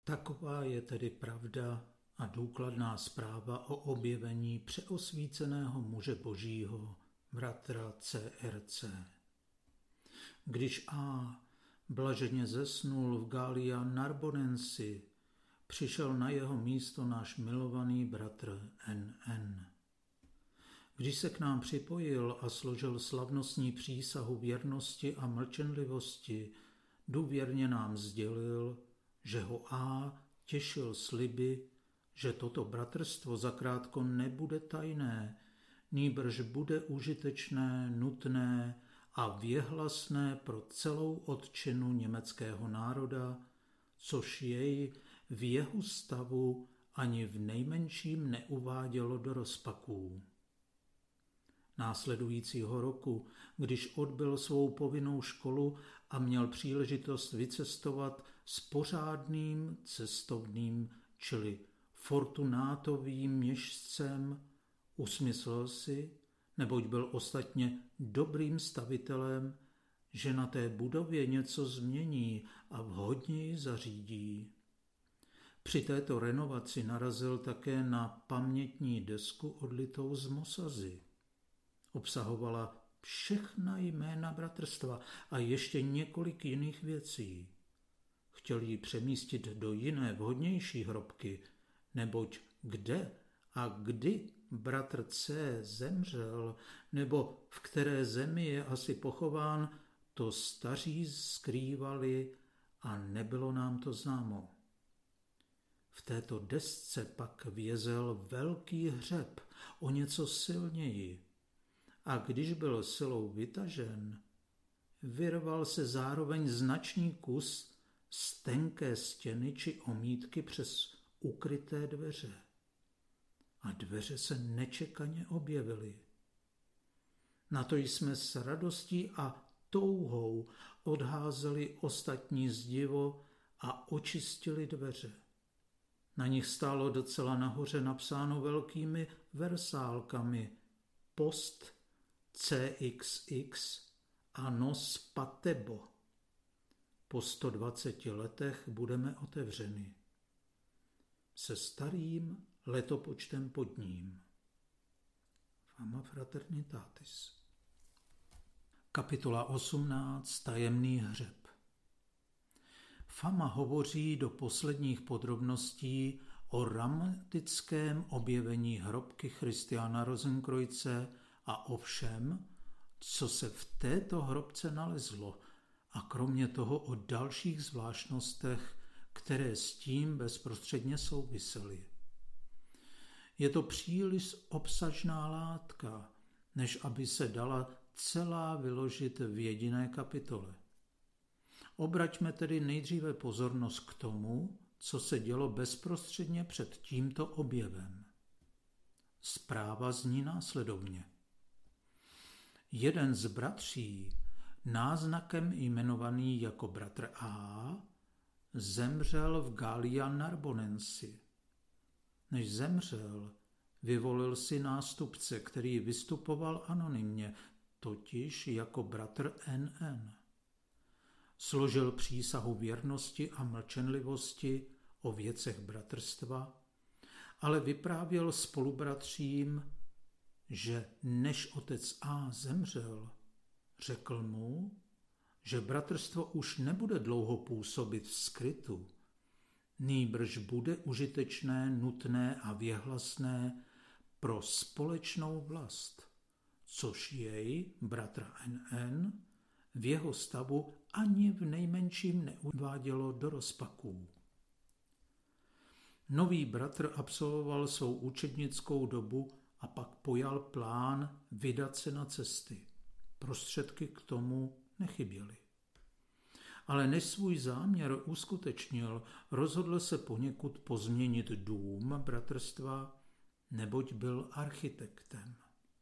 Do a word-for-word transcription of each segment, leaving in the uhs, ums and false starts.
Taková je tedy pravda a důkladná zpráva o objevení přeosvíceného muže božího, bratra C R C. Když A blaženě zesnul v Gallia Narbonensi, přišel na jeho místo náš milovaný bratr N N. Když se k nám připojil a složil slavnostní přísahu věrnosti a mlčenlivosti, důvěrně nám sdělil, že ho A těšil sliby, že toto bratrstvo zakrátko nebude tajné, nýbrž bude užitečné, nutné a věhlasné pro celou otčinu německého národa, což jej v jeho stavu ani v nejmenším neuvádělo do rozpaků. Následujícího roku, když odbyl svou povinnou školu a měl příležitost vycestovat s pořádným cestovným, čili fortunátovým měšcem, usmyslel si, neboť byl ostatně dobrým stavitelem, že na té budově něco změní a vhodně ji zařídí. Při této renovaci narazil také na pamětní desku odlitou z mosazy. Obsahovala všechna jména bratrstva a ještě několik jiných věcí. Chtěl ji přemístit do jiné, vhodnější hrobky, neboť kde a kdy bratr C zemřel, nebo v které zemi je asi pochován, to staří skrývali a nebylo nám to známo. V této desce pak vězel velký hřeb, o něco silněji, a když byl silou vytažen, vyrval se zároveň značný kus z tenké stěny či omítky přes ukryté dveře. A dveře se nečekaně objevily. Na to jsme s radostí a touhou odházeli ostatní zdivo a očistili dveře. Na nich stálo docela nahoře napsáno velkými versálkami Post C X X a Nos Patebo. Po sto dvaceti letech budeme otevřeni. Se starým letopočtem pod ním. Fama Fraternitatis. Kapitola osmnáct. Tajemný hřeb. Fama hovoří do posledních podrobností o dramatickém objevení hrobky Christiana Rosenkreuze a o všem, co se v této hrobce nalezlo, a kromě toho o dalších zvláštnostech, které s tím bezprostředně souvisely. Je to příliš obsažná látka, než aby se dala celá vyložit v jediné kapitole. Obraťme tedy nejdříve pozornost k tomu, co se dělo bezprostředně před tímto objevem. Zpráva zní následovně. Jeden z bratří, náznakem jmenovaný jako bratr A, zemřel v Gallia Narbonensi. Než zemřel, vyvolil si nástupce, který vystupoval anonymně, totiž jako bratr N N. Složil přísahu věrnosti a mlčenlivosti o věcech bratrstva, ale vyprávěl spolubratřím, že než otec A zemřel, řekl mu, že bratrstvo už nebude dlouho působit v skrytu, nýbrž bude užitečné, nutné a věhlasné pro společnou vlast, což jej, bratra N N, v jeho stavu ani v nejmenším neuvádělo do rozpaků. Nový bratr absolvoval svou učednickou dobu a pak pojal plán vydat se na cesty. Prostředky k tomu nechyběly. Ale než svůj záměr uskutečnil, rozhodl se poněkud pozměnit dům bratrstva, neboť byl architektem.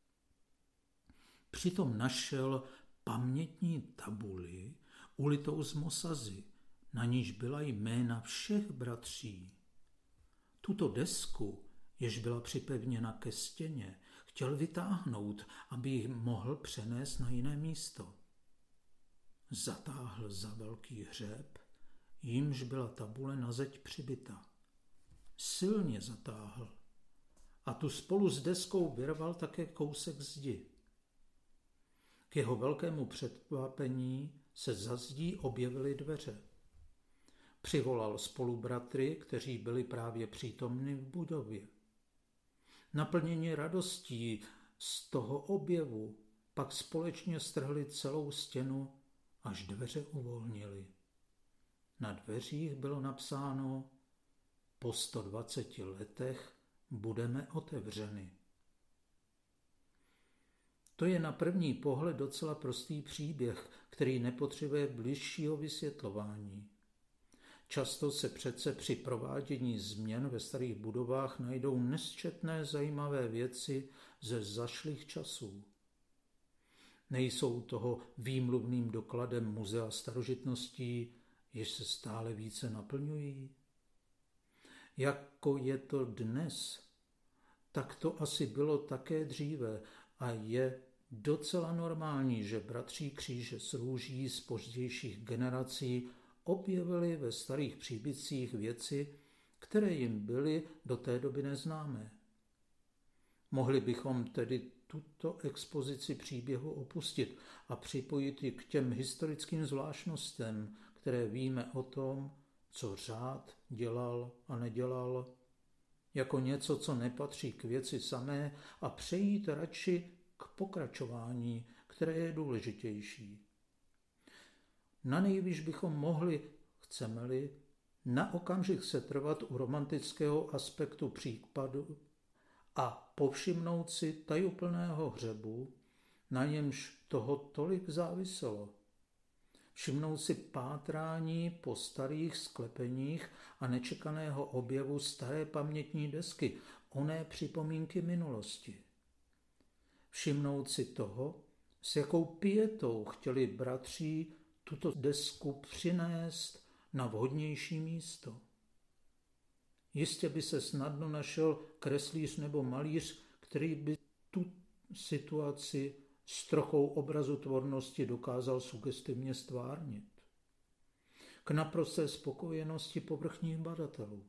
Přitom našel pamětní tabuli ulitou z mosazy, na níž byla jména všech bratří. Tuto desku, jež byla připevněna ke stěně, chtěl vytáhnout, aby ji mohl přenést na jiné místo. Zatáhl za velký hřeb, jímž byla tabule na zeď přibita. Silně zatáhl a tu spolu s deskou vyrval také kousek zdi. K jeho velkému překvapení se za zdí objevily dveře. Přivolal spolubratry, kteří byli právě přítomni v budově. Naplněni radostí z toho objevu pak společně strhli celou stěnu, až dveře uvolnili. Na dveřích bylo napsáno: po sto dvaceti letech budeme otevřeni. To je na první pohled docela prostý příběh, který nepotřebuje bližšího vysvětlování. Často se přece při provádění změn ve starých budovách najdou nesčetné zajímavé věci ze zašlých časů. Nejsou toho výmluvným dokladem muzea starožitností, jež se stále více naplňují? Jako je to dnes, tak to asi bylo také dříve a je docela normální, že bratří kříže s růží z pozdějších generací objevili ve starých příbytcích věci, které jim byly do té doby neznámé. Mohli bychom tedy tuto expozici příběhu opustit a připojit ji k těm historickým zvláštnostem, které víme o tom, co řád dělal a nedělal, jako něco, co nepatří k věci samé, a přejít radši k pokračování, které je důležitější. Na nejvíc bychom mohli, chceme-li, na okamžik setrvat u romantického aspektu případu a povšimnout si tajuplného hřebu, na němž toho tolik záviselo. Všimnout si pátrání po starých sklepeních a nečekaného objevu staré pamětní desky, oné připomínky minulosti. Všimnout si toho, s jakou pietou chtěli bratří tuto desku přinést na vhodnější místo. Jistě by se snadno našel kreslíř nebo malíř, který by tu situaci s trochou obrazotvornosti dokázal sugestivně stvárnit. K naprosté spokojenosti povrchních badatelů.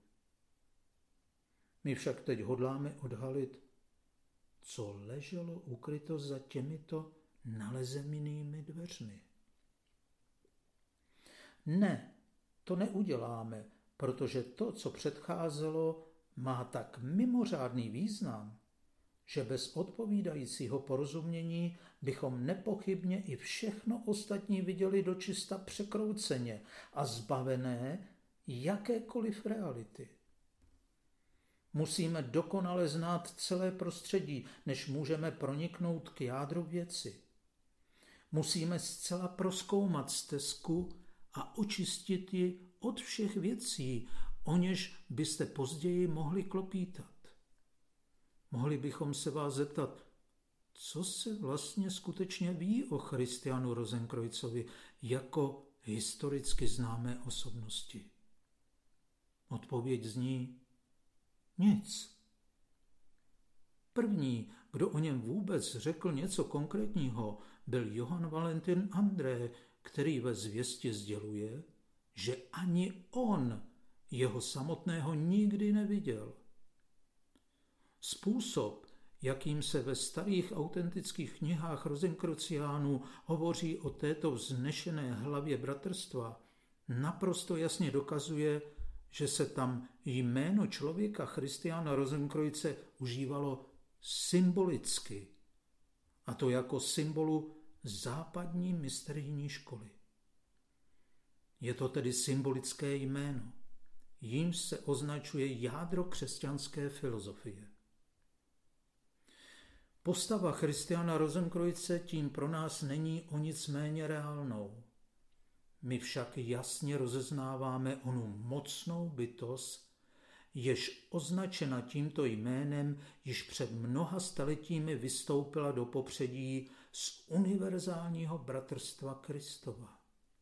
My však teď hodláme odhalit, co leželo ukryto za těmito nalezenými dveřmi. Ne, to neuděláme, protože to, co předcházelo, má tak mimořádný význam, že bez odpovídajícího porozumění bychom nepochybně i všechno ostatní viděli dočista překrouceně a zbavené jakékoliv reality. Musíme dokonale znát celé prostředí, než můžeme proniknout k jádru věci. Musíme zcela prozkoumat stezku a očistit ji od všech věcí, o něž byste později mohli klopítat. Mohli bychom se vás zeptat, co se vlastně skutečně ví o Christianu Rosenkreuzovi jako historicky známé osobnosti. Odpověď zní nic. První, kdo o něm vůbec řekl něco konkrétního, byl Johann Valentin André, který ve zvěsti sděluje, že ani on jeho samotného nikdy neviděl. Způsob, jakým se ve starých autentických knihách Rosenkreuziánů hovoří o této vznešené hlavě bratrstva, naprosto jasně dokazuje, že se tam jméno člověka Christiana Rosenkreuze užívalo symbolicky, a to jako symbolu západní mysterijní školy. Je to tedy symbolické jméno, jímž se označuje jádro křesťanské filozofie. Postava Christiana Rosenkreuze tím pro nás není o nic méně reálnou. My však jasně rozeznáváme onu mocnou bytost, jež označena tímto jménem již před mnoha staletími vystoupila do popředí z univerzálního bratrstva Kristova.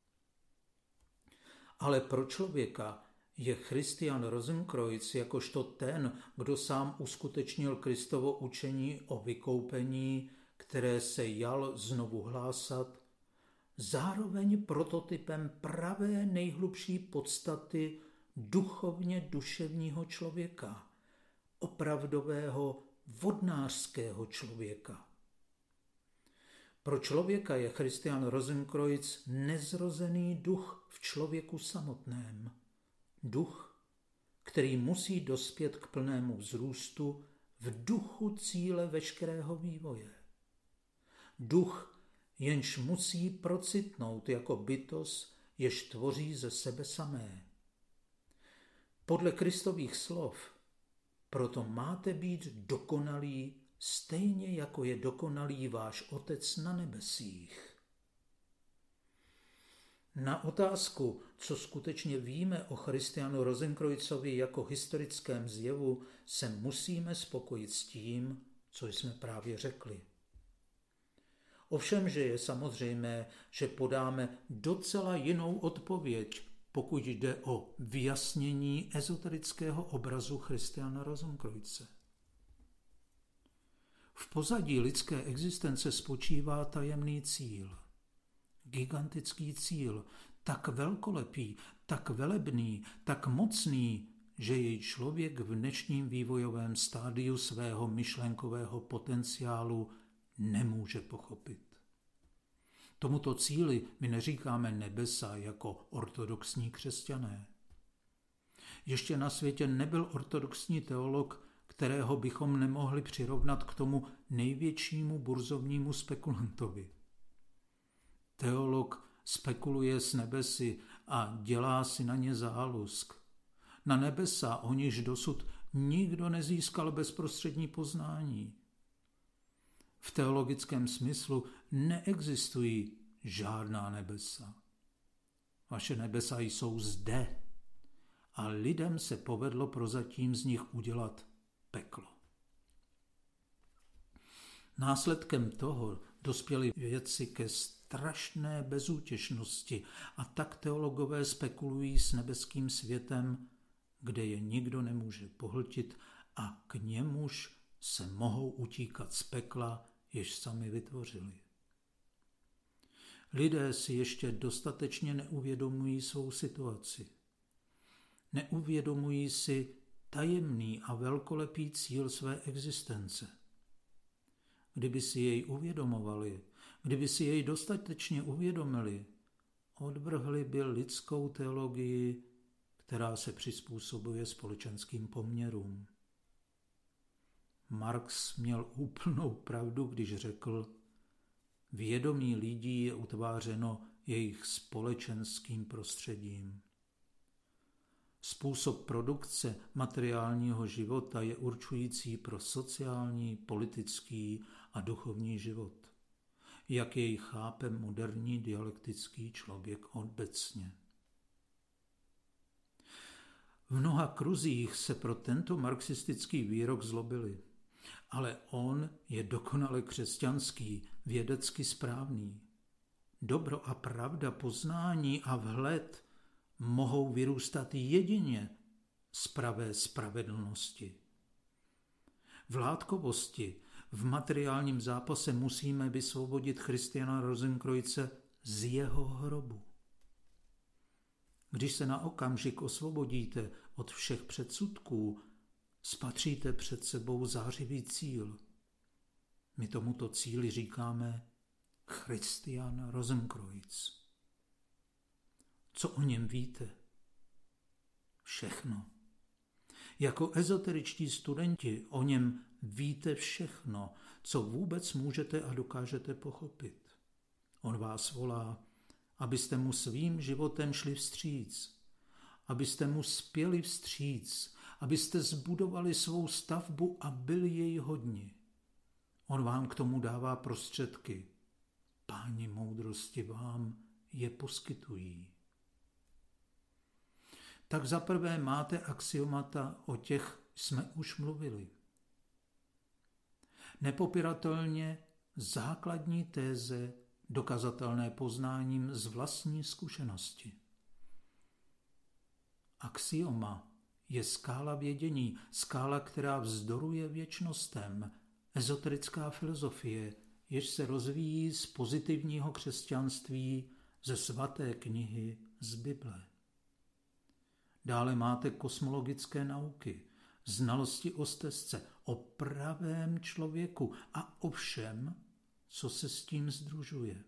Ale pro člověka je Christian Rosenkreuz jakožto ten, kdo sám uskutečnil Kristovo učení o vykoupení, které se jal znovu hlásat, zároveň prototypem pravé nejhlubší podstaty duchovně duševního člověka, opravdového vodnářského člověka. Pro člověka je Christian Rosenkreuz nezrozený duch v člověku samotném. Duch, který musí dospět k plnému vzrůstu v duchu cíle veškerého vývoje. Duch, jenž musí procitnout jako bytost, jež tvoří ze sebe samé. Podle Kristových slov, proto máte být dokonalí, stejně jako je dokonalý váš Otec na nebesích. Na otázku, co skutečně víme o Christianu Rosenkreuzovi jako historickém zjevu, se musíme spokojit s tím, co jsme právě řekli. Ovšem, že je samozřejmé, že podáme docela jinou odpověď, pokud jde o vyjasnění ezoterického obrazu Christiana Rosenkreuze. V pozadí lidské existence spočívá tajemný cíl. Gigantický cíl, tak velkolepý, tak velebný, tak mocný, že jej člověk v dnešním vývojovém stádiu svého myšlenkového potenciálu nemůže pochopit. Tomuto cíli my neříkáme nebesa jako ortodoxní křesťané. Ještě na světě nebyl ortodoxní teolog, kterého bychom nemohli přirovnat k tomu největšímu burzovnímu spekulantovi. Teolog spekuluje s nebesy a dělá si na ně zálusk. Na nebesa, o niž dosud nikdo nezískal bezprostřední poznání. V teologickém smyslu neexistují žádná nebesa. Vaše nebesa jsou zde a lidem se povedlo prozatím z nich udělat peklo. Následkem toho dospěli vědci ke strašné bezútěšnosti a tak teologové spekulují s nebeským světem, kde je nikdo nemůže pohltit a k němuž se mohou utíkat z pekla, jež sami vytvořili. Lidé si ještě dostatečně neuvědomují svou situaci. Neuvědomují si tajemný a velkolepý cíl své existence. Kdyby si jej uvědomovali, kdyby si jej dostatečně uvědomili, odvrhli by lidskou teologii, která se přizpůsobuje společenským poměrům. Marx měl úplnou pravdu, když řekl, vědomí lidí je utvářeno jejich společenským prostředím. Způsob produkce materiálního života je určující pro sociální, politický a duchovní život, jak jej chápe moderní dialektický člověk obecně. V mnoha kruzích se pro tento marxistický výrok zlobili, ale on je dokonale křesťanský, vědecky správný. Dobro a pravda, poznání a vhled mohou vyrůstat jedině z pravé spravedlnosti. V látkovosti, v materiálním zápase musíme vysvobodit Christiana Rosenkreuze z jeho hrobu. Když se na okamžik osvobodíte od všech předsudků, spatříte před sebou zářivý cíl. My tomuto cíli říkáme Christian Rosenkreuz. Co o něm víte? Všechno. Jako ezoteričtí studenti o něm víte všechno, co vůbec můžete a dokážete pochopit. On vás volá, abyste mu svým životem šli vstříc, abyste mu spěli vstříc, abyste zbudovali svou stavbu a byli jej hodni. On vám k tomu dává prostředky. Páni moudrosti vám je poskytují. Tak zaprvé máte axiomata, o těch jsme už mluvili. Nepopiratelně základní téze, dokazatelné poznáním z vlastní zkušenosti. Axioma je skála vědění, skála, která vzdoruje věčnostem. Ezoterická filozofie jež se rozvíjí z pozitivního křesťanství, ze svaté knihy, z Bible. Dále máte kosmologické nauky, znalosti o stezce, o pravém člověku a o všem, co se s tím sdružuje.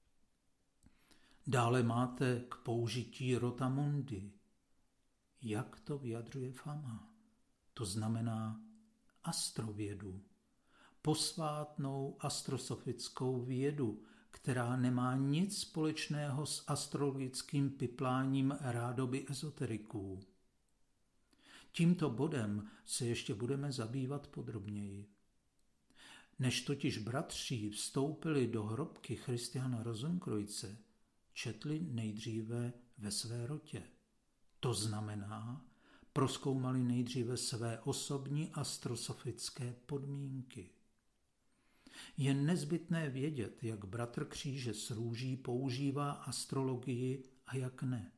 Dále máte k použití rotamundi. Jak to vyjadřuje Fama? To znamená astrovědu, posvátnou astrosofickou vědu, která nemá nic společného s astrologickým pipláním rádoby ezoteriků. Tímto bodem se ještě budeme zabývat podrobněji. Než totiž bratři vstoupili do hrobky Christiana Rosenkreuze, četli nejdříve ve své rotě. To znamená, prozkoumali nejdříve své osobní astrosofické podmínky. Je nezbytné vědět, jak bratr kříže s růží používá astrologii a jak ne.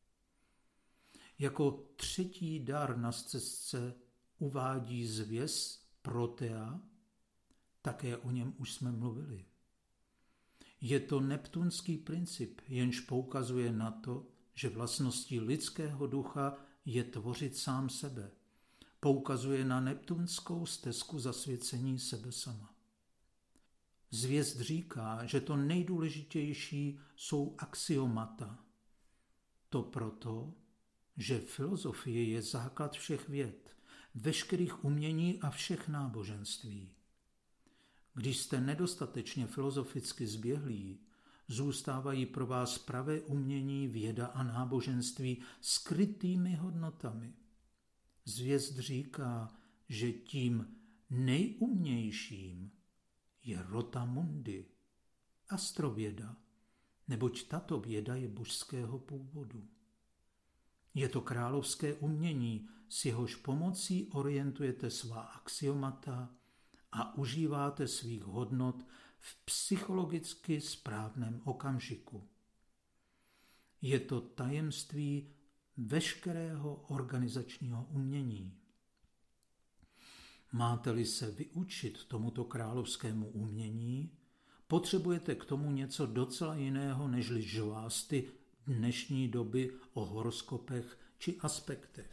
Jako třetí dar na stezce uvádí zvěs Protea, také o něm už jsme mluvili. Je to neptunský princip, jenž poukazuje na to, že vlastností lidského ducha je tvořit sám sebe. Poukazuje na neptunskou stezku zasvěcení sebe sama. Zvěst říká, že to nejdůležitější jsou axiomata. To proto, že filozofie je základ všech věd, veškerých umění a všech náboženství. Když jste nedostatečně filozoficky zběhlí, zůstávají pro vás pravé umění, věda a náboženství skrytými hodnotami. Zvěst říká, že tím nejumnějším je rotamundi, astrověda, neboť tato věda je božského původu. Je to královské umění, s jehož pomocí orientujete svá axiomata a užíváte svých hodnot v psychologicky správném okamžiku. Je to tajemství veškerého organizačního umění. Máte-li se vyučit tomuto královskému umění, potřebujete k tomu něco docela jiného nežli žvásty dnešní doby o horoskopech či aspektech.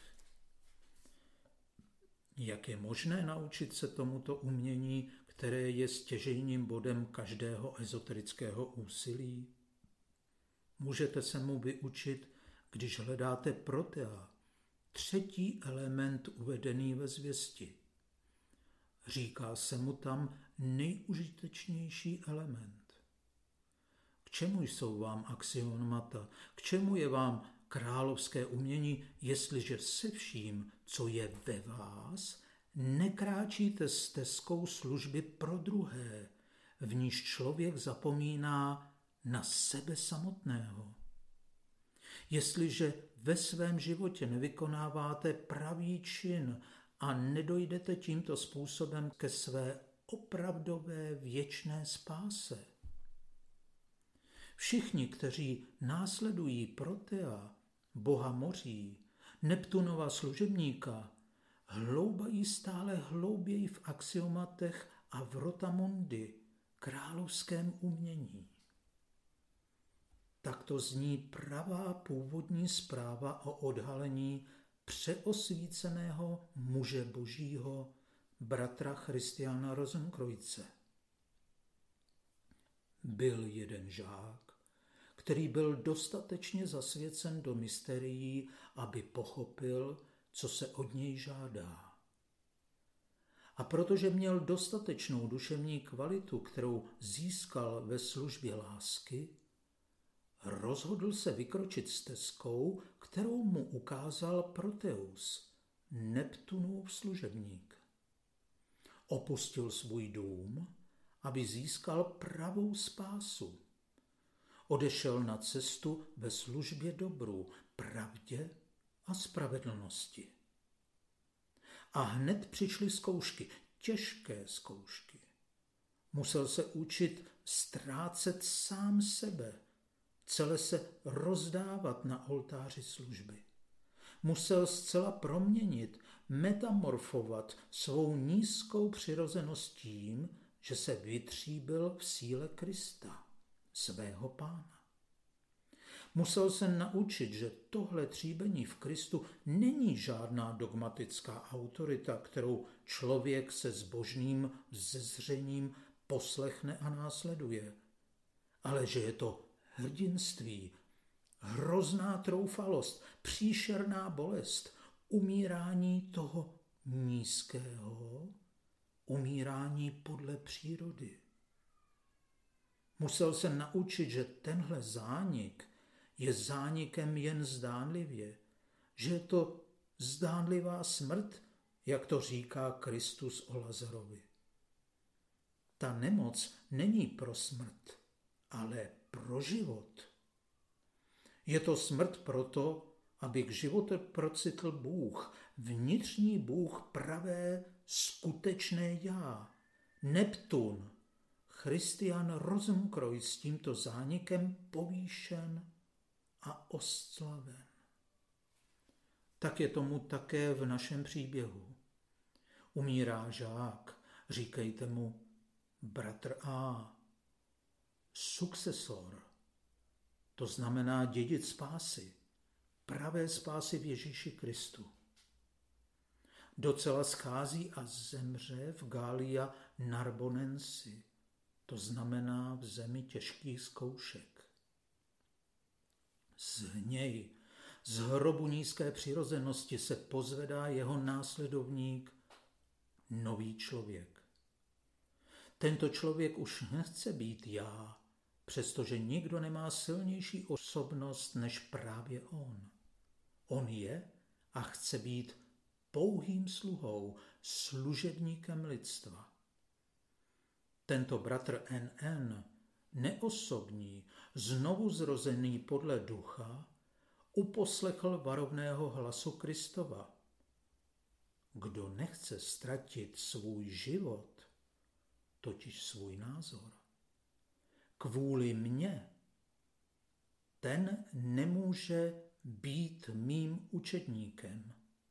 Jak je možné naučit se tomuto umění, které je stěžejním bodem každého ezoterického úsilí? Můžete se mu vyučit, když hledáte Protea, třetí element uvedený ve zvěsti. Říká se mu tam nejužitečnější element. K čemu jsou vám axiomata? K čemu je vám královské umění, jestliže se vším, co je ve vás, nekráčíte stezkou služby pro druhé, v níž člověk zapomíná na sebe samotného? Jestliže ve svém životě nevykonáváte pravý čin a nedojdete tímto způsobem ke své opravdové věčné spáse. Všichni, kteří následují Protea, boha moří, Neptunova služebníka, hloubají stále hlouběji v axiomatech a v rotamundi, královském umění. Takto zní pravá původní zpráva o odhalení přeosvíceného muže božího, bratra Christiana Rosenkreuze. Byl jeden žák, který byl dostatečně zasvěcen do mysterií, aby pochopil, co se od něj žádá. A protože měl dostatečnou duševní kvalitu, kterou získal ve službě lásky, rozhodl se vykročit stezkou, kterou mu ukázal Proteus, Neptunův služebník. Opustil svůj dům, aby získal pravou spásu. Odešel na cestu ve službě dobru, pravdě a spravedlnosti. A hned přišly zkoušky, těžké zkoušky. Musel se učit ztrácet sám sebe, celé se rozdávat na oltáři služby. Musel zcela proměnit, metamorfovat svou nízkou přirozenost tím, že se vytříbil v síle Krista, svého Pána. Musel se naučit, že tohle tříbení v Kristu není žádná dogmatická autorita, kterou člověk se zbožným vzezřením poslechne a následuje, ale že je to hrdinství, hrozná troufalost, příšerná bolest, umírání toho nízkého, umírání podle přírody. Musel se naučit, že tenhle zánik je zánikem jen zdánlivě, že je to zdánlivá smrt, jak to říká Kristus o Lazarovi. Ta nemoc není pro smrt, ale pro život. Je to smrt proto, aby k životu procitl Bůh, vnitřní Bůh, pravé, skutečné já, Neptun. Christian Rosenkreuz s tímto zánikem povýšen a oslaven. Tak je tomu také v našem příběhu. Umírá žák, říkejte mu bratr A, sukcesor, to znamená dědic spásy, pravé spásy v Ježíši Kristu. Docela schází a zemře v Gallia Narbonensi, to znamená v zemi těžkých zkoušek. Z něj, z hrobu nízké přirozenosti se pozvedá jeho následovník, nový člověk. Tento člověk už nechce být já, přestože nikdo nemá silnější osobnost než právě on. On je a chce být pouhým sluhou, služebníkem lidstva. Tento bratr N N, neosobní, znovu zrozený podle ducha, uposlechl varovného hlasu Kristova. Kdo nechce ztratit svůj život, totiž svůj názor, kvůli mně, ten nemůže být mým učedníkem.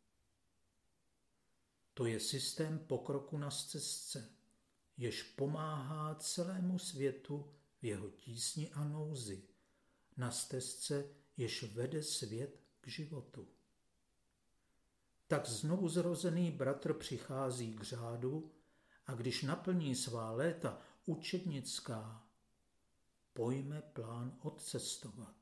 To je systém pokroku na stezce, jež pomáhá celému světu v jeho tísni a nouzi, na stezce, jež vede svět k životu. Tak znovu zrozený bratr přichází k řádu a když naplní svá léta učednická, pojme plán odcestovat.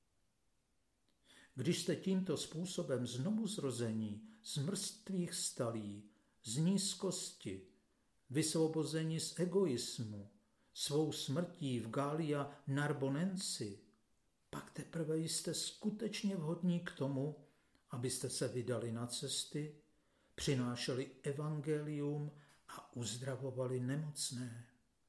Když jste tímto způsobem znovu zrození, z mrtvých stalí, z nízkosti, vysvobozeni z egoismu, svou smrtí v Gallia Narbonensi, pak teprve jste skutečně vhodní k tomu, abyste se vydali na cesty, přinášeli evangelium a uzdravovali nemocné.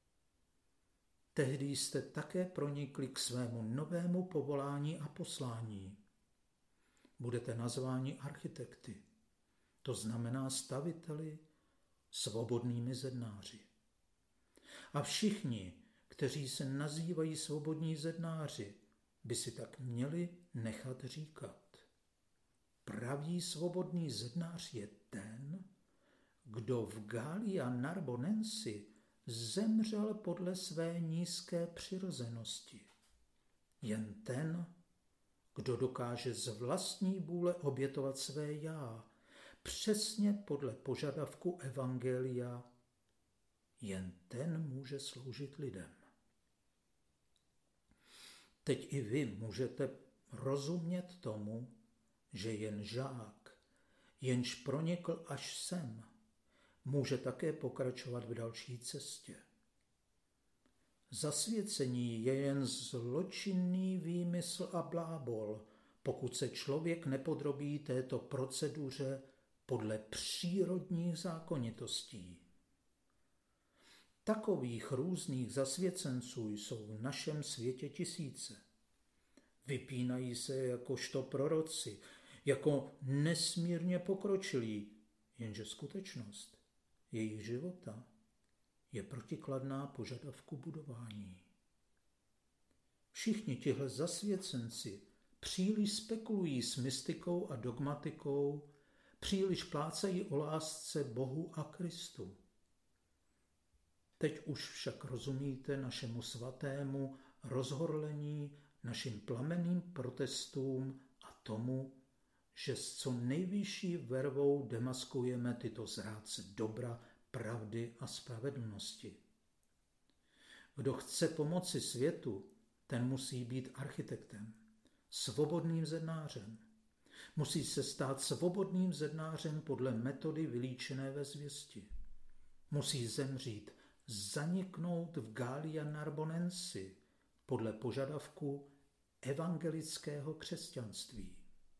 Tehdy jste také pronikli k svému novému povolání a poslání. Budete nazváni architekty, to znamená staviteli, svobodnými zednáři. A všichni, kteří se nazývají svobodní zednáři, by si tak měli nechat říkat. Pravý svobodný zednář je ten, kdo v Gallia Narbonensi zemřel podle své nízké přirozenosti. Jen ten, kdo dokáže z vlastní vůle obětovat své já, přesně podle požadavku evangelia, jen ten může sloužit lidem. Teď i vy můžete rozumět tomu, že jen žák, jenž pronikl až sem, může také pokračovat v další cestě. Zasvěcení je jen zločinný výmysl a blábol, pokud se člověk nepodrobí této proceduře podle přírodních zákonitostí. Takových různých zasvěcenců jsou v našem světě tisíce. Vypínají se jakožto proroci, jako nesmírně pokročilí, jenže skutečnost jejich života je protikladná požadavku budování. Všichni tihle zasvěcenci příliš spekulují s mystikou a dogmatikou, příliš plácají o lásce Bohu a Kristu. Teď už však rozumíte našemu svatému rozhorlení, našim plamenným protestům a tomu, že s co nejvyšší vervou demaskujeme tyto zrádce dobra, pravdy a spravedlnosti. Kdo chce pomoci světu, ten musí být architektem, svobodným zednářem. Musí se stát svobodným zednářem podle metody vylíčené ve zvěsti. Musí zemřít, zaniknout v Gallia Narbonensi podle požadavku evangelického křesťanství.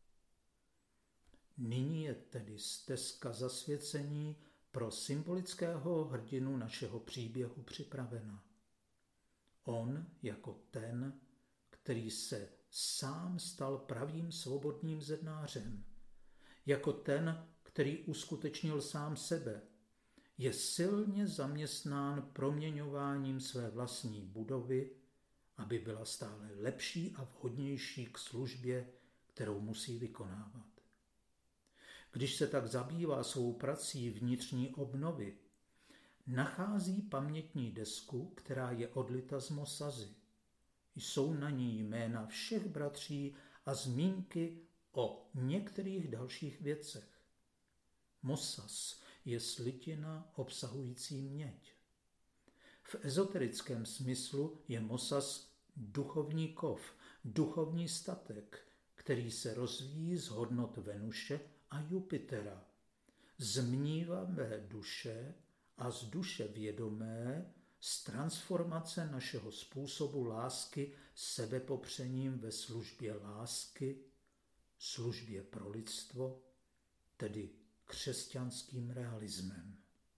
Nyní je tedy stezka zasvěcení pro symbolického hrdinu našeho příběhu připravena. On jako ten, který se sám stal pravým svobodným zednářem, jako ten, který uskutečnil sám sebe, je silně zaměstnán proměňováním své vlastní budovy, aby byla stále lepší a vhodnější k službě, kterou musí vykonávat. Když se tak zabývá svou prací vnitřní obnovy, nachází pamětní desku, která je odlita z mosazy. Jsou na ní jména všech bratří a zmínky o některých dalších věcech. Mosaz je slitina obsahující měď. V ezoterickém smyslu je mosaz duchovní kov, duchovní statek, který se rozvíjí z hodnot Venuše a Jupitera, z mnívavé duše a z duše vědomé, z transformace našeho způsobu lásky sebepopřením ve službě lásky, službě pro lidstvo, tedy křesťanským realismem.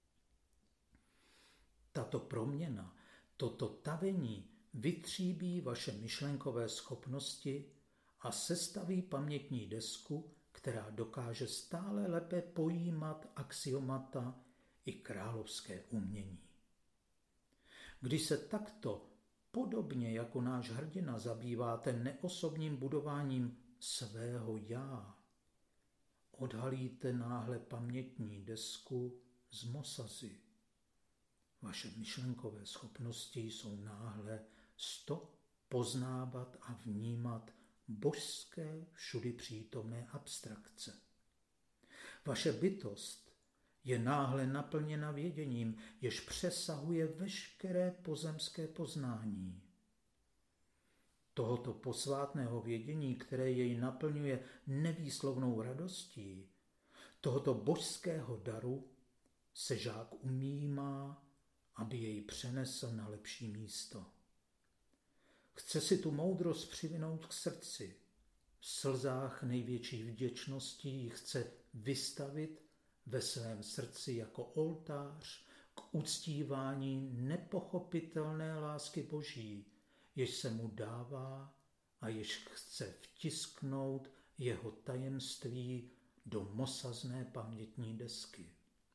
Tato proměna, toto tavení vytříbí vaše myšlenkové schopnosti a sestaví pamětní desku, která dokáže stále lépe pojímat axiomata i královské umění. Když se takto, podobně jako náš hrdina, zabýváte neosobním budováním svého já, odhalíte náhle pamětní desku z mosazy. Vaše myšlenkové schopnosti jsou náhle sto poznávat a vnímat božské všudy přítomné abstrakce. Vaše bytost je náhle naplněna věděním, jež přesahuje veškeré pozemské poznání. Tohoto posvátného vědění, které jej naplňuje nevýslovnou radostí, tohoto božského daru se žák umímá, aby jej přenesl na lepší místo. Chce si tu moudrost přivinout k srdci. V slzách největší vděčnosti ji chce vystavit ve svém srdci jako oltář k uctívání nepochopitelné lásky Boží, jež se mu dává a jež chce vtisknout jeho tajemství do mosazné pamětní desky.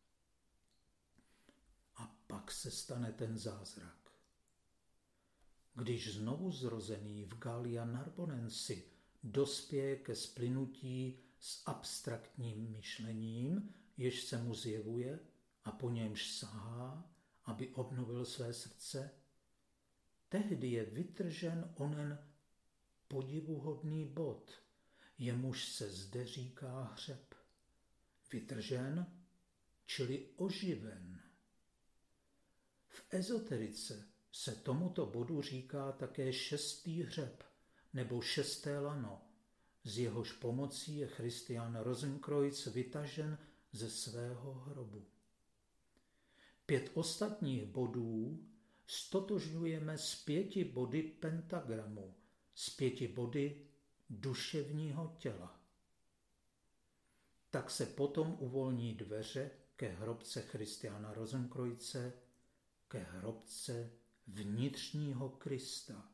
A pak se stane ten zázrak. Když znovu zrozený v Gallia Narbonensi dospěje ke splynutí s abstraktním myšlením, jež se mu zjevuje a po němž sahá, aby obnovil své srdce, tehdy je vytržen onen podivuhodný bod, jemuž se zde říká hřeb. Vytržen, čili oživen. V ezoterice se tomuto bodu říká také šestý hřeb nebo šesté lano, z jehož pomocí je Christian Rosenkreuz vytažen ze svého hrobu. Pět ostatních bodů stotožňujeme s pěti body pentagramu, s pěti body duševního těla. Tak se potom uvolní dveře ke hrobce Christiana Rosenkreuze, ke hrobce vnitřního Krista.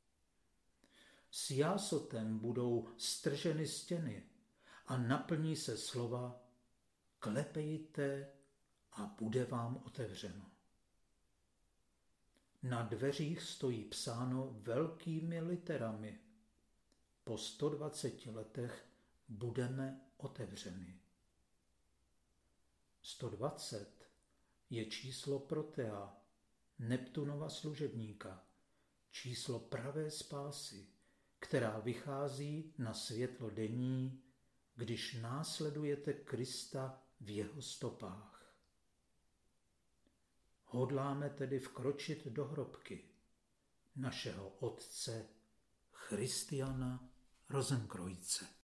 S jásotem budou strženy stěny a naplní se slova klepejte a bude vám otevřeno. Na dveřích stojí psáno velkými literami. Po sto dvaceti letech budeme otevřeni. sto dvacet je číslo Protea, Neptunova služebníka, číslo pravé spásy, která vychází na světlo denní, když následujete Krista v jeho stopách. Hodláme tedy vkročit do hrobky našeho otce Christiana Rosenkreuze.